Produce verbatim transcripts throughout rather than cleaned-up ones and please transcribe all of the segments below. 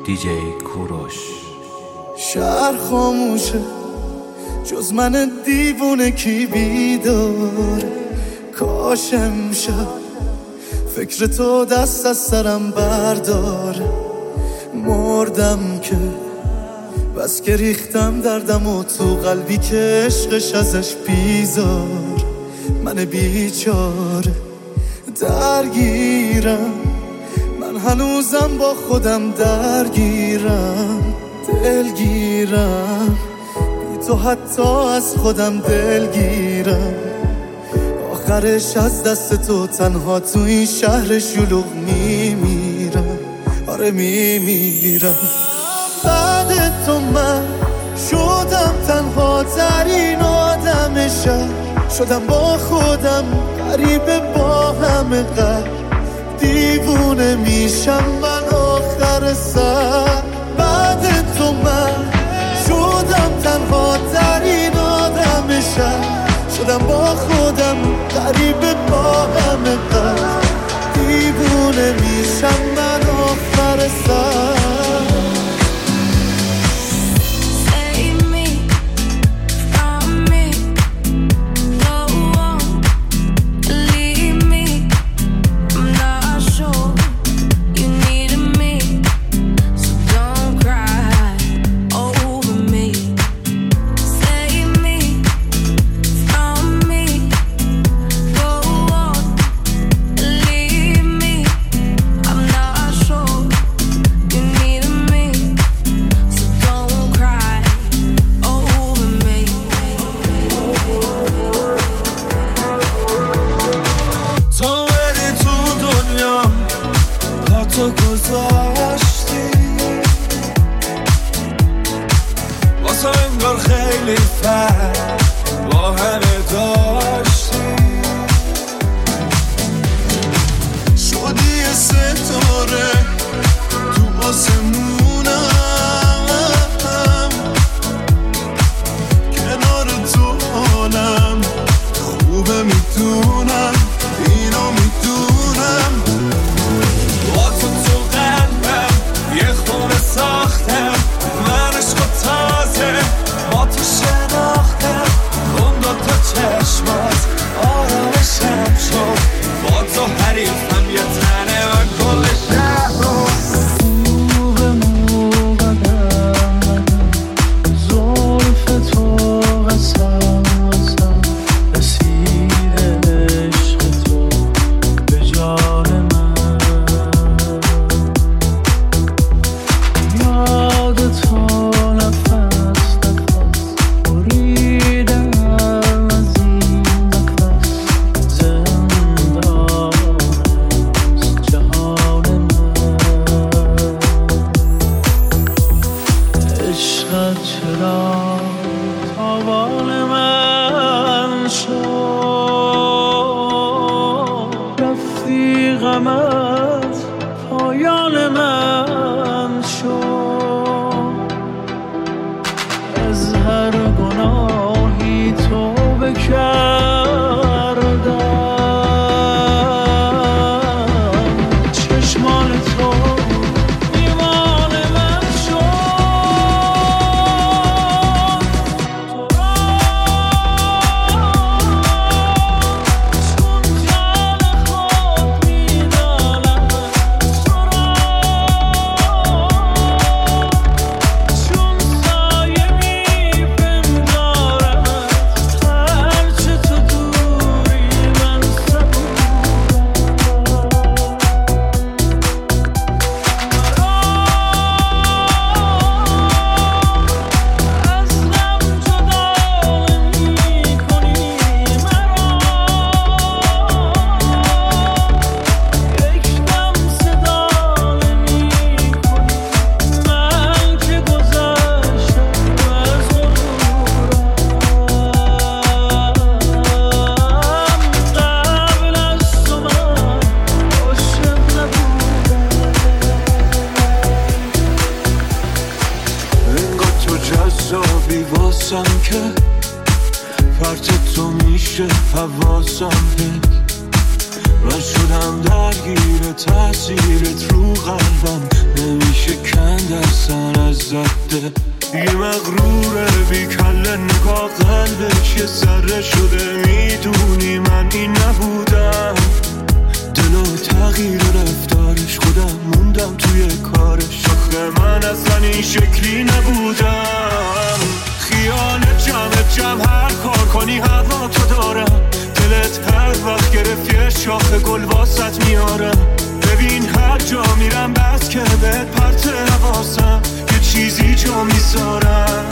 دیجی کوروش. شهر خاموشه جز من دیوونه کی بیدار، کاش امشب فکر تو دست از سرم بردار. مردم که بس که ریختم دردم و تو قلبی که عشقش ازش بیزار. من بیچاره درگیرم، من هنوزم با خودم درگیرم، دلگیرم بی تو حتی از خودم دلگیرم. آخرش از دست تو تنها تو این شهر شلوغ میمیرم، آره میمیرم. بعد تو من شدم تنها ترین آدم شهر، شدم با خودم غریبه با همه قهر. دیوونه میشم من آخر سر. بعد تو من شدم تنها ترین آدم شهر، شدم با خودم غریبه با همه قهر. دیوونه میشم من آخر سر. من شدم درگیر تاثیرت رو قلبم، نمیشه شکند اصلا از زده یه مغروره بی کله نگاه قلبش یه ذره شده میدونی من این نبودم دل و تغییر رفتارش خودم موندم توی کارش آخه من اصلا این شکلی نبودم خیالت جمع جمع هر کار کنی هوا تو دارم دلت هر وقت گرفت یه شاخ گل واسط میارم ببین هر جا میرم بس که بهت پرت حواسم یه چیزی جا میذارم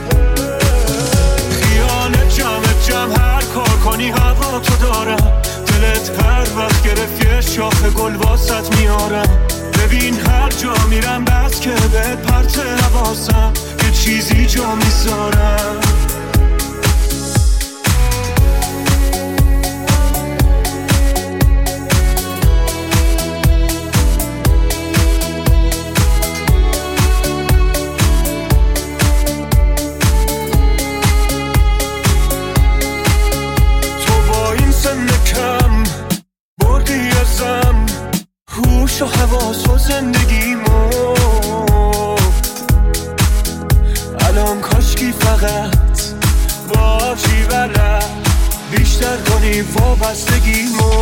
خیالت جمع جمع هر کار کنی هوا تو دارم دلت هر وقت گرفت یه شاخ گل واسط میارم ببین هر جا میرم بس که بهت پرت حواسم یه چیزی جا میذارم هوش و حواس و زندگیمو الان کاشکی فقط باشی بلد بیشتر کنی وابستگیمو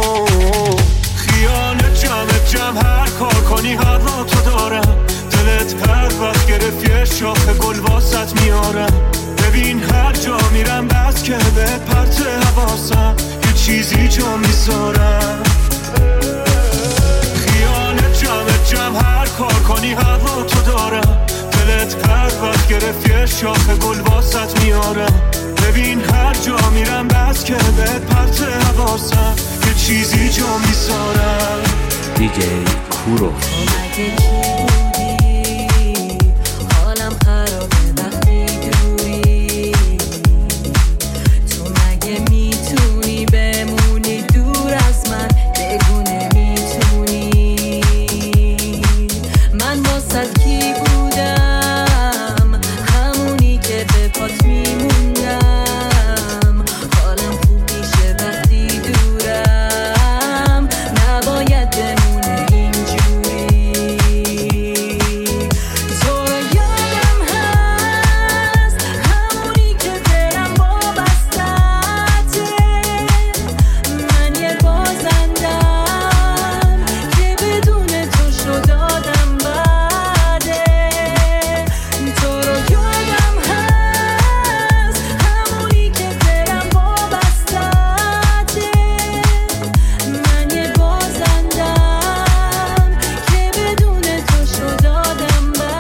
خیالت جمع جمع هر کار کنی هوا تو دارم دلت هر وقت گرفت یه شاخ گل واسط میارم ببین هر جا میرم بس که بهت پرت حواسم یه چیزی جا میذارم جمع جمع هر کار کنی هوا تو دارم دلت هر وقت گرفت یه شاخ گل واسط میارم ببین هر جا میرم بس که بهت پرت حواسم یه چیزی جا میذارم دیجی کوروش حالم خرابه وقتی دوری تو مگه میتونی بمونی دور از من بگو نمیتونی من واسد کی بودم همونی که به پات میموندم حالم خوب میشه وقتی دورم نباید بمونه اینجوری تو رو یادم هست همونی که دلم وابستته من یه بازندم که بدون تو شد آدم بده تو رو یادم هست همونی که دلم وابستته من یه بازندم که بدون تو شد آدم بده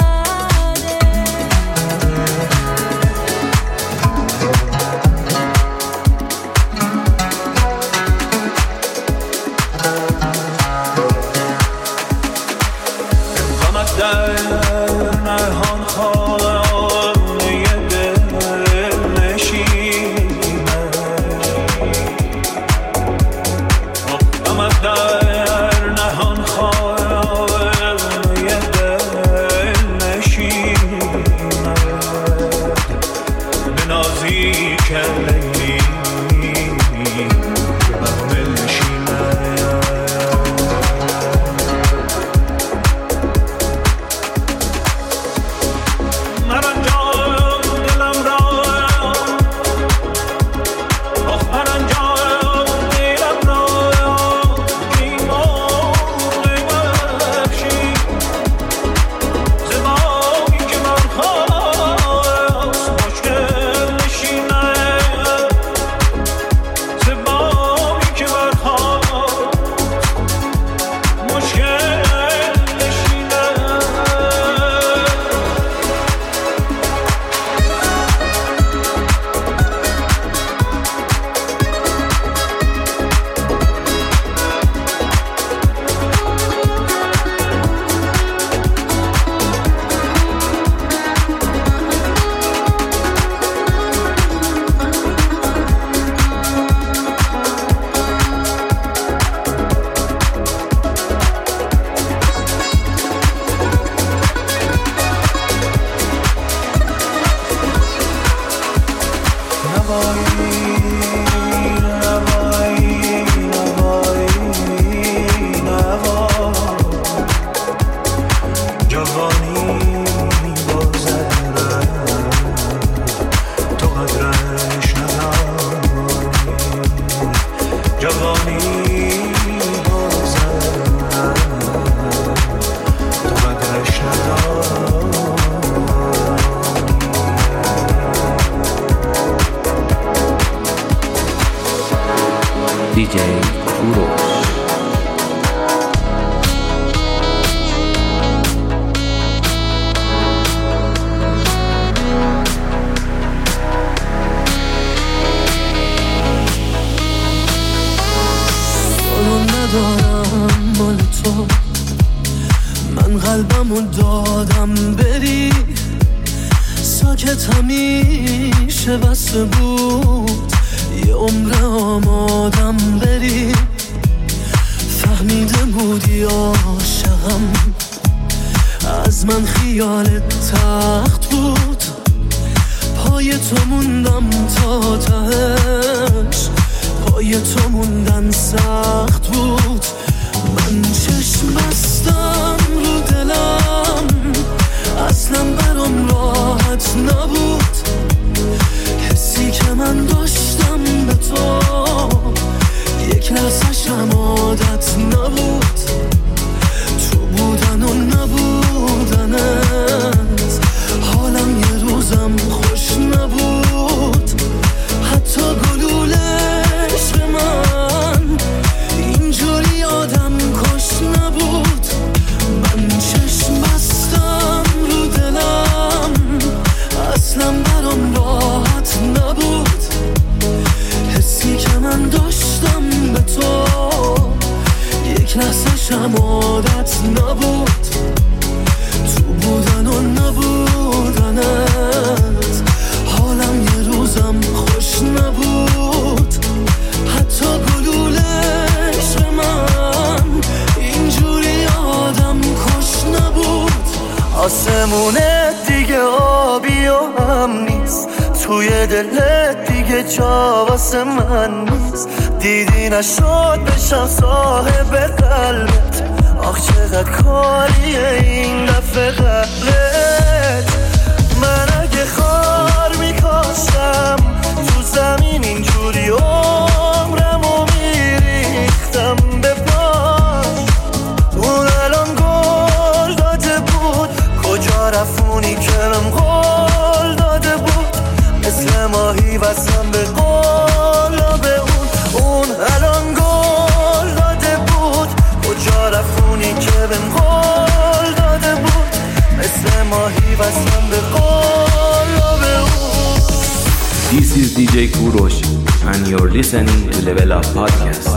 غمت در نهان خانه دل نشینه غمت در نهان خانه دل نشینه به نازی کلی محمل نشینه دیجی کوروش. ندارم مال تو، من قلبمو دادم بری، ساکت همیشه بسته بود، یه عمر آمادم بری، فهمیده بودی عاشقم، از من خیالت تخت بود، پای تو موندم تا تهش، پای تو موندن سخت بود، من چشم بستم رو دلم، اصلا برام راحت نبود، حسی که من داشتم به تو یک لحظه‌شم عادت نبود، تو بودن و نبودنت، حالم یه روزم خوش نبود، حتی گلوله من اینجوری آدم کش نبود، من چشم بستم رو دلم، اصلا برام راحت نبود، حسی که من داشتم به تو یک لحظه شم عادت نبود، تو بودن و نبودنت، حالم یه روزم خوش نبود، حتی گلوله عشق من اینجوری آدم کش نبود، آسمونه دیگه آبی و هم نیست، توی دلت دیگه جا واسه من نیست، دیدی نشد بشم صاحب قلبت، آخ چقدر کاریه این دفعه قبلت، من اگه خار میکاشم تو زمین اینجوری عمرمو میریختم به پاش، اون الان گل داده بود، کجا رفونی که من قول داده بود، مثل ماهی وزم به قلاب اون، اون الان گل داده بود، کجا رفونی که من قول داده بود، مثل ماهی وزم به قلاب اون. This is دی جی Kurosh and you're listening to Level Up Podcast.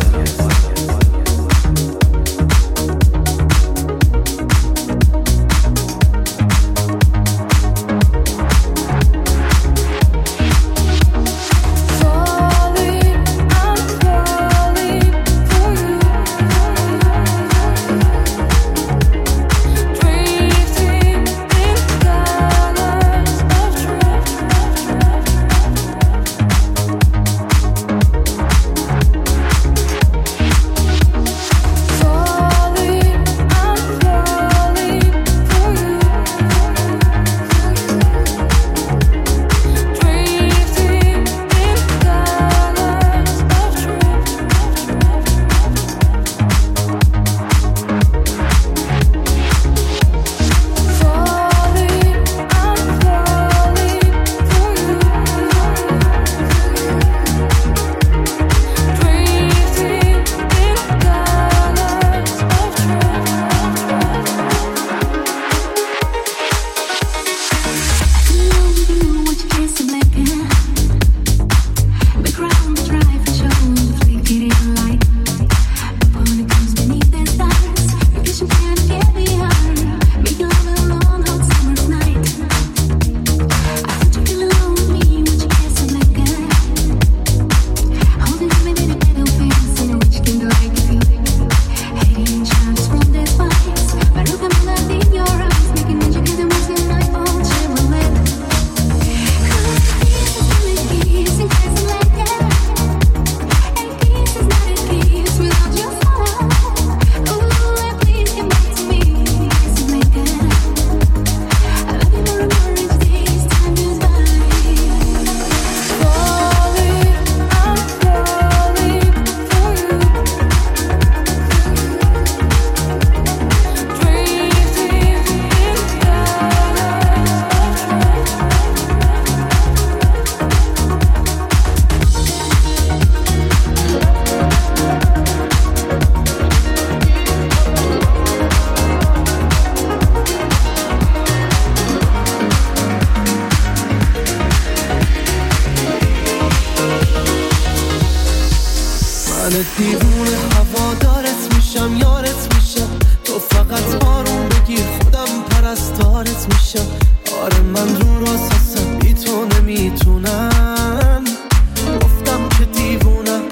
دیوونه هوادارت میشم، یارت میشم، تو فقط آروم بگیر خودم پرستارت میشم. آره من رو راستم بی تو نمیتونم، گفتم که دیوونم،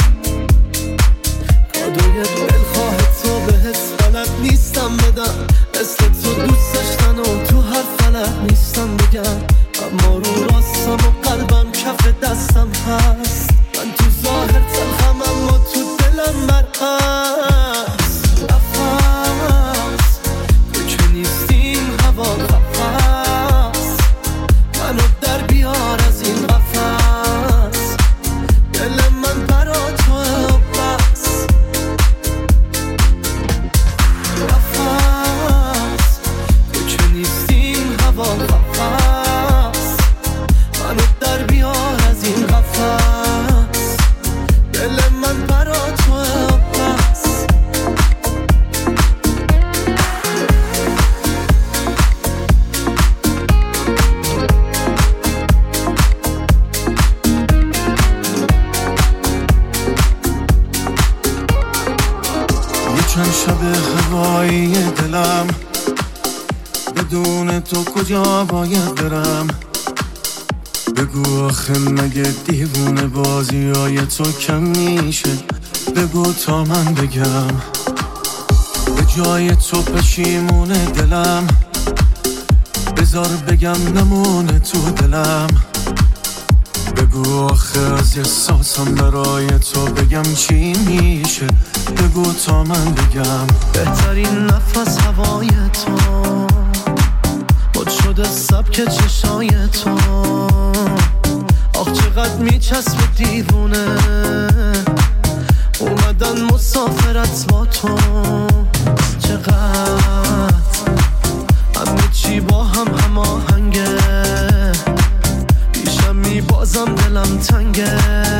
کادوی دلخواه تو بهت بلد نیستم بدم، مثل تو دوست داشتن و تو هر فلک نیستم بگم، اما رو راستم و قلبم کف دستم هست. من تو ظاهر تلخم اما تو دلم برعکس. نفس تو که نیستیم هوا قفس، منو در بیار از این قفس، دل من برا تو بس. نفس تو که نیستیم هوا قفس، منو در بیار از این قفس، دل من برا تو بس. یه چند شب هوایی دلم، بدون تو کجا باید برم؟ بگو آخه مگه دیوونه بازی های تو کم میشه؟ بگو تا من بگم، به جای تو پشیمونه دلم، بذار بگم نمونه تو دلم. بگو آخه از احساسم برای تو بگم چی میشه؟ بگو تا من بگم. بهترین نفس هوای تو، بود شده سبک چشای تو، آخ چقدر میچسب دیوونه، اومدن مسافرت با تو. چقدر همه چی با هم هماهنگه، پیشم میبازم دلم تنگه،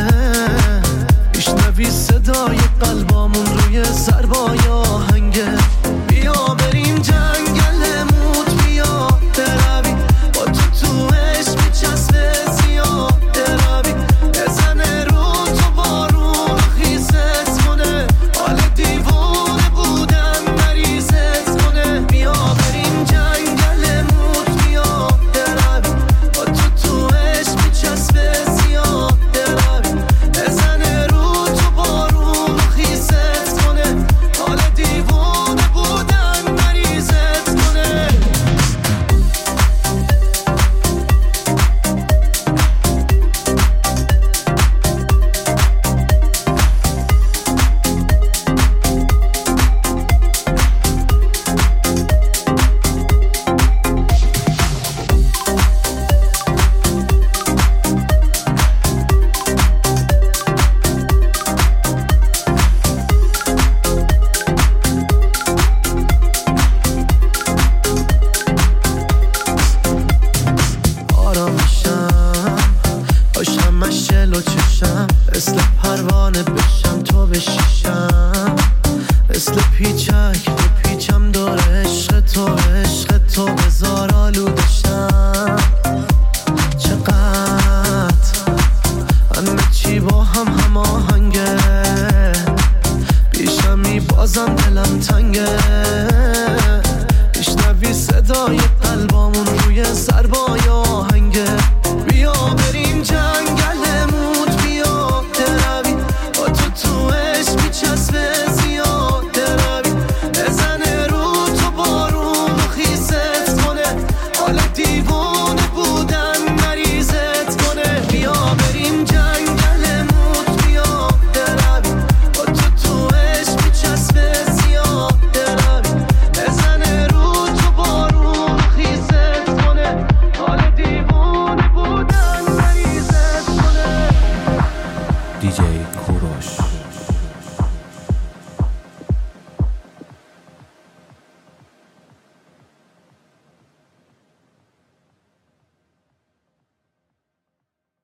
میشنوی صدای قلبامون روی ضربای آهنگه. بیا بریم جنگل موت، بیا بروی با تو تو عشق میچسبه زیاد بروی، بزنه رو تو بارون خیزت کنه، حال دیوونه بودن مریضت کنه. بیا بریم جنگل موت، بیا بروی با تو تو عشق میچسبه زیاد بروی، بزنه رو تو بارون خیزت کنه، حال دیوونه بودن مریضت کنه. آرامشم باشم مشل و چشم، مثل پروانه بشم تو بشیشم، مثل پیچک بپیچم دور عشق تو، عشق تو بزار آلودشم. چقدر همه چی با هم هماهنگه، پیشم میبازم دلم تنگه، میشنوی صدای قلبامون روی ضربای آهنگه.